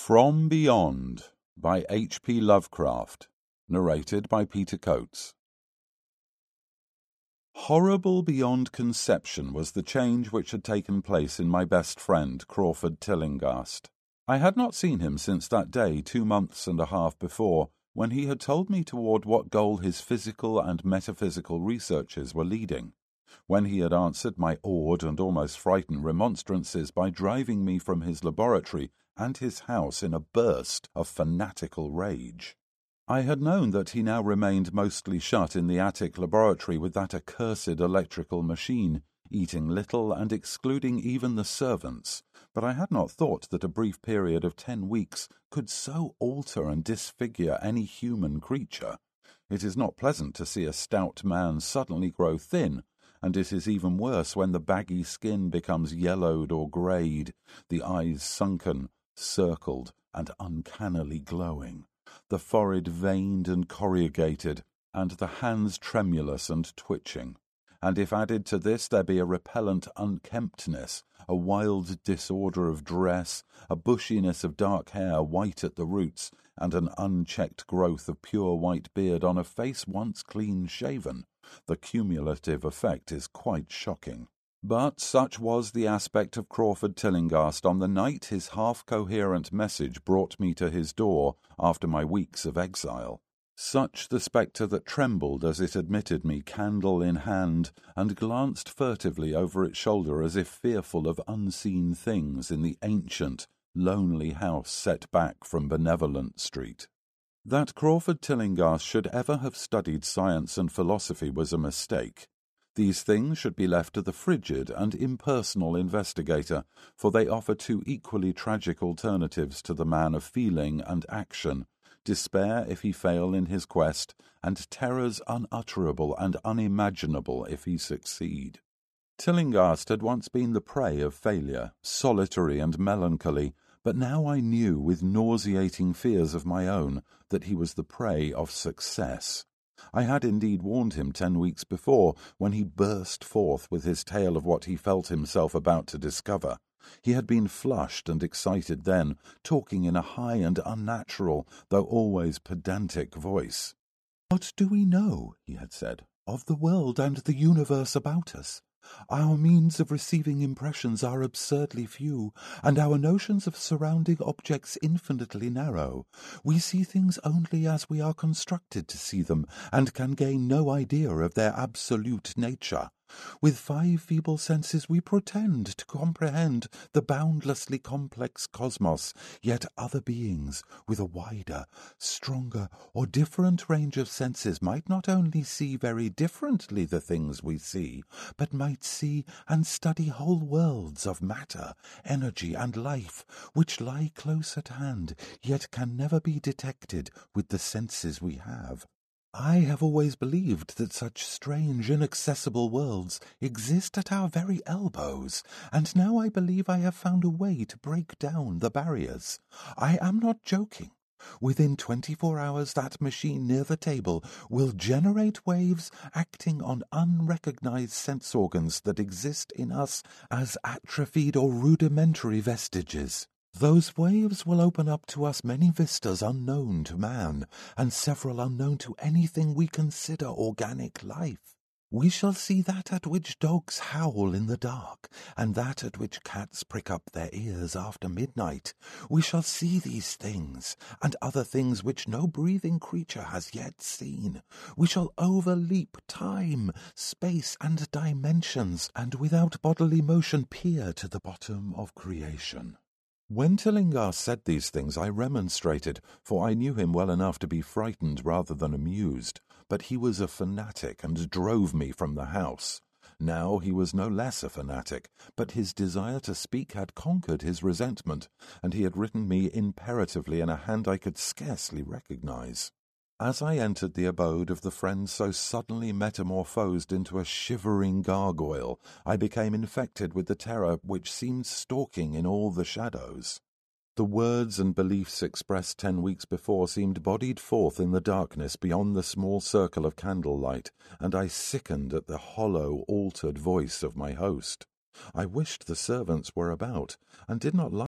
From Beyond by H.P. Lovecraft, narrated by Peter Coates. Horrible beyond conception was the change which had taken place in my best friend, Crawford Tillinghast. I had not seen him since that day 2 months and a half before, when he had told me toward what goal his physical and metaphysical researches were leading, when he had answered my awed and almost frightened remonstrances by driving me from his laboratory and his house in a burst of fanatical rage. I had known that he now remained mostly shut in the attic laboratory with that accursed electrical machine, eating little and excluding even the servants, but I had not thought that a brief period of 10 weeks could so alter and disfigure any human creature. It is not pleasant to see a stout man suddenly grow thin, and it is even worse when the baggy skin becomes yellowed or greyed, the eyes sunken, circled, and uncannily glowing, the forehead veined and corrugated, and the hands tremulous and twitching. And if added to this there be a repellent unkemptness, a wild disorder of dress, a bushiness of dark hair white at the roots, and an unchecked growth of pure white beard on a face once clean-shaven, the cumulative effect is quite shocking. But such was the aspect of Crawford Tillinghast on the night his half-coherent message brought me to his door after my weeks of exile. Such the spectre that trembled as it admitted me candle in hand, and glanced furtively over its shoulder as if fearful of unseen things in the ancient, lonely house set back from Benevolent Street. That Crawford Tillinghast should ever have studied science and philosophy was a mistake. These things should be left to the frigid and impersonal investigator, for they offer 2 equally tragic alternatives to the man of feeling and action, despair if he fail in his quest, and terrors unutterable and unimaginable if he succeed. Tillinghast had once been the prey of failure, solitary and melancholy, but now I knew, with nauseating fears of my own, that he was the prey of success. I had indeed warned him 10 weeks before, when he burst forth with his tale of what he felt himself about to discover. He had been flushed and excited then, talking in a high and unnatural, though always pedantic voice. "What do we know," he had said, "of the world and the universe about us? Our means of receiving impressions are absurdly few, and our notions of surrounding objects infinitely narrow. We see things only as we are constructed to see them, and can gain no idea of their absolute nature. With 5 feeble senses we pretend to comprehend the boundlessly complex cosmos, yet other beings, with a wider, stronger, or different range of senses might not only see very differently the things we see, but might see and study whole worlds of matter, energy, and life, which lie close at hand, yet can never be detected with the senses we have. I have always believed that such strange, inaccessible worlds exist at our very elbows, and now I believe I have found a way to break down the barriers. I am not joking. Within 24 hours that machine near the table will generate waves acting on unrecognized sense organs that exist in us as atrophied or rudimentary vestiges. Those waves will open up to us many vistas unknown to man, and several unknown to anything we consider organic life. We shall see that at which dogs howl in the dark, and that at which cats prick up their ears after midnight. We shall see these things, and other things which no breathing creature has yet seen. We shall overleap time, space, and dimensions, and without bodily motion peer to the bottom of creation." When Tillinghast said these things I remonstrated, for I knew him well enough to be frightened rather than amused, but he was a fanatic and drove me from the house. Now he was no less a fanatic, but his desire to speak had conquered his resentment, and he had written me imperatively in a hand I could scarcely recognize. As I entered the abode of the friend so suddenly metamorphosed into a shivering gargoyle, I became infected with the terror which seemed stalking in all the shadows. The words and beliefs expressed 10 weeks before seemed bodied forth in the darkness beyond the small circle of candlelight, and I sickened at the hollow, altered voice of my host. I wished the servants were about, and did not like